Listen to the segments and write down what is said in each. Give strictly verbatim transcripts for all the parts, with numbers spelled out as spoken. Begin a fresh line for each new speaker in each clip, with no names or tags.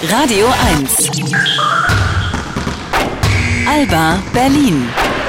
Radio eins. Alba Berlin.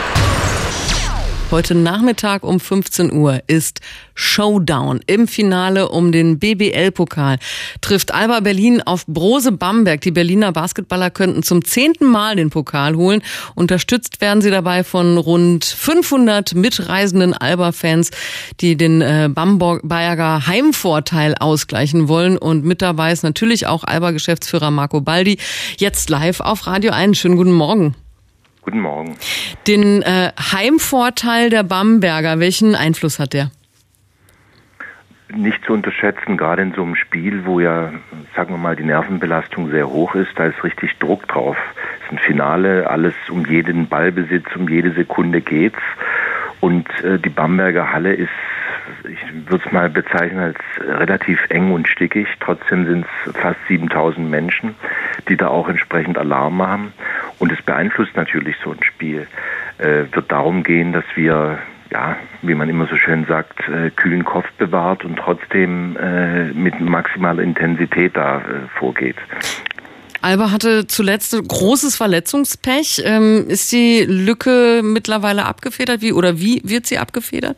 Heute Nachmittag um fünfzehn Uhr ist Showdown. Im Finale um den B B L-Pokal trifft Alba Berlin auf Brose Bamberg. Die Berliner Basketballer könnten zum zehnten Mal den Pokal holen. Unterstützt werden sie dabei von rund fünfhundert mitreisenden Alba-Fans, die den äh, Bamberger Heimvorteil ausgleichen wollen. Und mit dabei ist natürlich auch Alba-Geschäftsführer Marco Baldi. Jetzt live auf Radio eins. Schönen guten Morgen.
Guten Morgen.
Den äh, Heimvorteil der Bamberger, welchen Einfluss hat der?
Nicht zu unterschätzen, gerade in so einem Spiel, wo ja, sagen wir mal, die Nervenbelastung sehr hoch ist, da ist richtig Druck drauf. Es ist ein Finale, alles um jeden Ballbesitz, um jede Sekunde geht's. Und äh, die Bamberger Halle ist, ich würde es mal bezeichnen als relativ eng und stickig. Trotzdem sind es fast siebentausend Menschen, die da auch entsprechend Alarm machen. Und es beeinflusst natürlich so ein Spiel. Äh, wird darum gehen, dass wir, ja, wie man immer so schön sagt, äh, kühlen Kopf bewahrt und trotzdem äh, mit maximaler Intensität da äh, vorgeht.
Alba hatte zuletzt großes Verletzungspech. Ähm, ist die Lücke mittlerweile abgefedert? Wie oder wie wird sie abgefedert?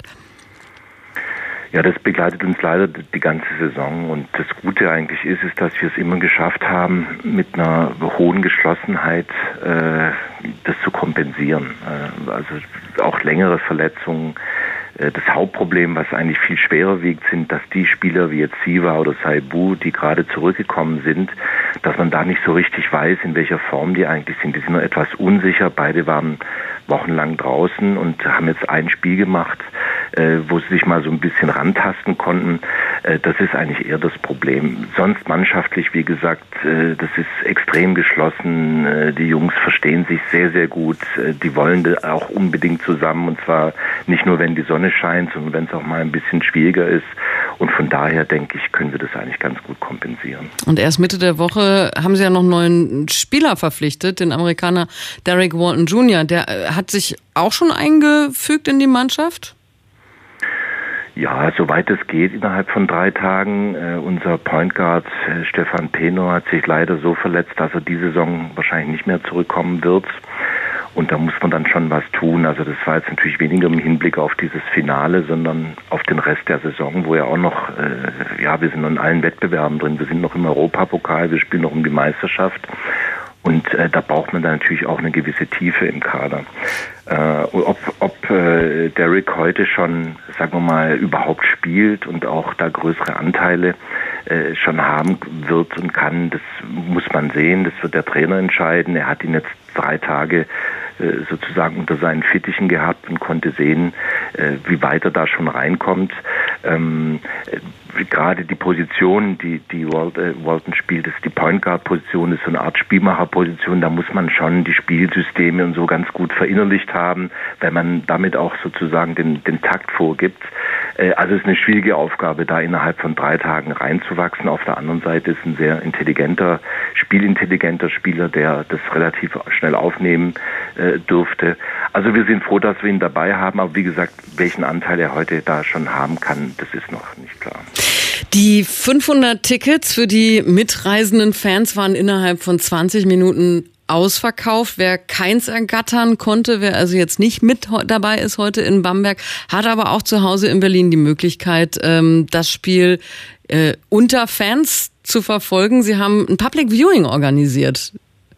Ja, das begleitet uns leider die ganze Saison. Und das Gute eigentlich ist, ist, dass wir es immer geschafft haben, mit einer hohen Geschlossenheit äh, das zu kompensieren. Äh, also auch längere Verletzungen. Äh, das Hauptproblem, was eigentlich viel schwerer wiegt, sind, dass die Spieler wie jetzt Siva oder Saibu, die gerade zurückgekommen sind, dass man da nicht so richtig weiß, in welcher Form die eigentlich sind. Die sind noch etwas unsicher. Beide waren wochenlang draußen und haben jetzt ein Spiel gemacht, äh, wo sie sich mal so ein bisschen rantasten konnten. Äh, das ist eigentlich eher das Problem. Sonst mannschaftlich, wie gesagt, äh, das ist extrem geschlossen. Äh, die Jungs verstehen sich sehr, sehr gut. Äh, die wollen auch unbedingt zusammen, und zwar nicht nur, wenn die Sonne scheint, sondern wenn es auch mal ein bisschen schwieriger ist. Und von daher, denke ich, können wir das eigentlich ganz gut kompensieren.
Und erst Mitte der Woche haben sie ja noch einen neuen Spieler verpflichtet, den Amerikaner Derrick Walton Junior Der äh, hat sich auch schon eingefügt in die Mannschaft?
Ja, soweit es geht, innerhalb von drei Tagen. Äh, unser Point Guard äh, Stefan Peno hat sich leider so verletzt, dass er die Saison wahrscheinlich nicht mehr zurückkommen wird. Und da muss man dann schon was tun. Also das war jetzt natürlich weniger im Hinblick auf dieses Finale, sondern auf den Rest der Saison, wo ja auch noch, äh, ja, wir sind noch in allen Wettbewerben drin. Wir sind noch im Europapokal, wir spielen noch um die Meisterschaft. Und äh, da braucht man dann natürlich auch eine gewisse Tiefe im Kader. Äh, ob ob äh, Derrick heute schon, sagen wir mal, überhaupt spielt und auch da größere Anteile äh, schon haben wird und kann, das muss man sehen. Das wird der Trainer entscheiden. Er hat ihn jetzt drei Tage äh, sozusagen unter seinen Fittichen gehabt und konnte sehen, äh, wie weit er da schon reinkommt. Ähm, äh, Gerade die Position, die die Walton spielt, ist die Point Guard Position, ist so eine Art Spielmacherposition. Da muss man schon die Spielsysteme und so ganz gut verinnerlicht haben, weil man damit auch sozusagen den den Takt vorgibt. Also es ist eine schwierige Aufgabe, da innerhalb von drei Tagen reinzuwachsen. Auf der anderen Seite ist ein sehr intelligenter, spielintelligenter Spieler, der das relativ schnell aufnehmen äh, dürfte. Also wir sind froh, dass wir ihn dabei haben. Aber wie gesagt, welchen Anteil er heute da schon haben kann, das ist noch nicht klar.
Die fünfhundert Tickets für die mitreisenden Fans waren innerhalb von zwanzig Minuten ausverkauft. Wer keins ergattern konnte, wer also jetzt nicht mit dabei ist heute in Bamberg, hat aber auch zu Hause in Berlin die Möglichkeit, das Spiel unter Fans zu verfolgen. Sie haben ein Public Viewing organisiert.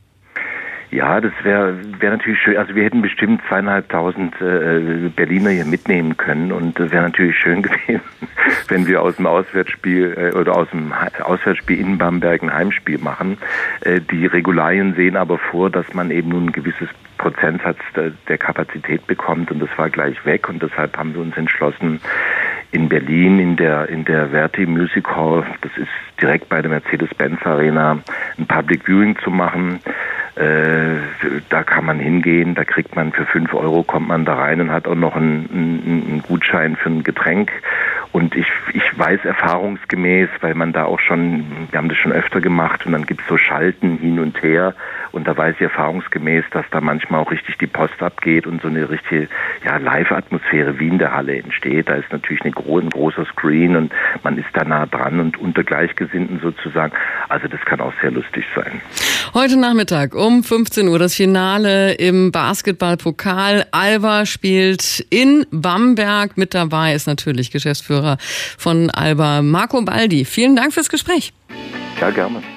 Ja, das wäre wäre natürlich schön. Also wir hätten bestimmt zweieinhalbtausend äh, Berliner hier mitnehmen können und es wäre natürlich schön gewesen, wenn wir aus dem Auswärtsspiel äh, oder aus dem Auswärtsspiel in Bamberg ein Heimspiel machen. Äh, die Regularien sehen aber vor, dass man eben nun ein gewisses Prozentsatz der, der Kapazität bekommt und das war gleich weg und deshalb haben wir uns entschlossen, in Berlin in der in der Verti Music Hall, das ist direkt bei der Mercedes-Benz Arena, ein Public Viewing zu machen. Äh, da kann man hingehen, da kriegt man für fünf Euro, kommt man da rein und hat auch noch einen, einen, einen Gutschein für ein Getränk. Und ich, ich weiß erfahrungsgemäß, weil man da auch schon, wir haben das schon öfter gemacht und dann gibt's so Schalten hin und her Und da weiß ich erfahrungsgemäß, dass da manchmal auch richtig die Post abgeht und so eine richtige ja, Live-Atmosphäre wie in der Halle entsteht. Da ist natürlich eine gro- ein großer Screen und man ist da nah dran und unter Gleichgesinnten sozusagen. Also das kann auch sehr lustig sein.
Heute Nachmittag um fünfzehn Uhr das Finale im Basketballpokal. Alba spielt in Bamberg. Mit dabei ist natürlich Geschäftsführer von Alba, Marco Baldi. Vielen Dank fürs Gespräch.
Ja, gerne.